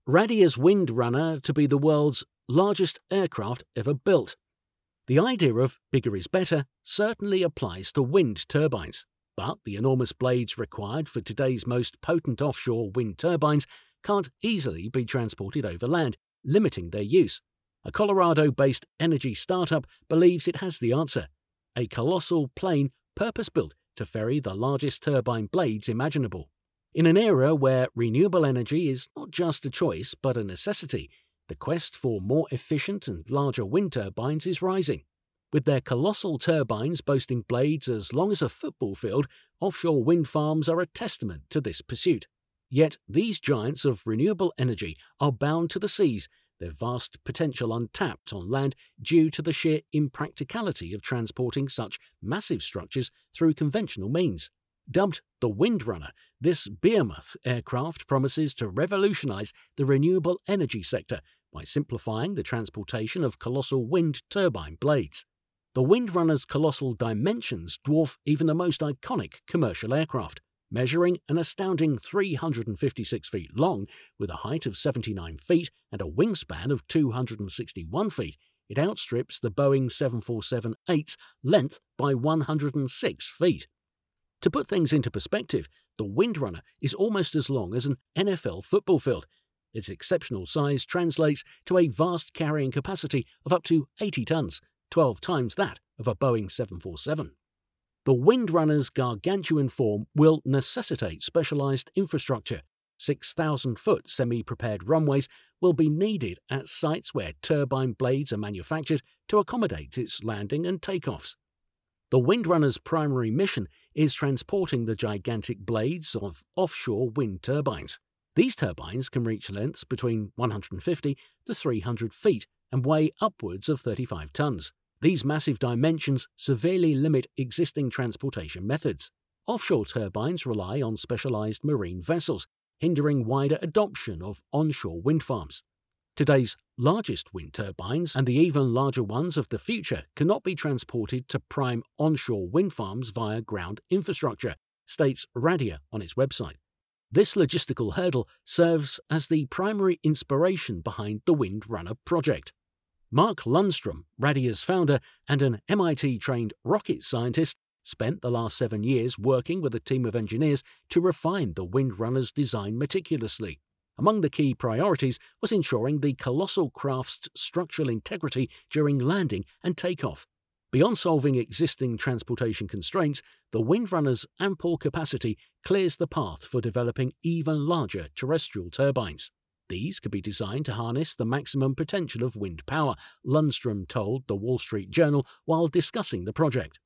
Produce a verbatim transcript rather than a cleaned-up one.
Radia's Windrunner to be the world's largest aircraft ever built. The idea of bigger is better certainly applies to wind turbines, but the enormous blades required for today's most potent offshore wind turbines can't easily be transported over land, limiting their use. A Colorado-based energy startup believes it has the answer: a colossal plane purpose-built to ferry the largest turbine blades imaginable. In an era where renewable energy is not just a choice but a necessity, the quest for more efficient and larger wind turbines is rising. With their colossal turbines boasting blades as long as a football field, offshore wind farms are a testament to this pursuit. Yet these giants of renewable energy are bound to the seas, their vast potential untapped on land due to the sheer impracticality of transporting such massive structures through conventional means. Dubbed the Windrunner, this behemoth aircraft promises to revolutionize the renewable energy sector by simplifying the transportation of colossal wind turbine blades. The Windrunner's colossal dimensions dwarf even the most iconic commercial aircraft. Measuring an astounding three hundred fifty-six feet long, with a height of seventy-nine feet and a wingspan of two hundred sixty-one feet, it outstrips the Boeing seven forty-seven eight's length by one hundred six feet. To put things into perspective, the Windrunner is almost as long as an N F L football field. Its exceptional size translates to a vast carrying capacity of up to eighty tons, twelve times that of a Boeing seven forty-seven. The Windrunner's gargantuan form will necessitate specialized infrastructure. six thousand foot semi-prepared runways will be needed at sites where turbine blades are manufactured to accommodate its landing and takeoffs. The Windrunner's primary mission is transporting the gigantic blades of offshore wind turbines. These turbines can reach lengths between one hundred fifty to three hundred feet and weigh upwards of thirty-five tons. These massive dimensions severely limit existing transportation methods. Offshore turbines rely on specialized marine vessels, hindering wider adoption of onshore wind farms. Today's largest wind turbines and the even larger ones of the future cannot be transported to prime onshore wind farms via ground infrastructure, states Radia on its website. This logistical hurdle serves as the primary inspiration behind the Windrunner project. Mark Lundstrom, Radia's founder and an M I T-trained rocket scientist, spent the last seven years working with a team of engineers to refine the Windrunner's design meticulously. Among the key priorities was ensuring the colossal craft's structural integrity during landing and takeoff. Beyond solving existing transportation constraints, the Windrunner's ample capacity clears the path for developing even larger terrestrial turbines. These could be designed to harness the maximum potential of wind power, Lundstrom told the Wall Street Journal while discussing the project.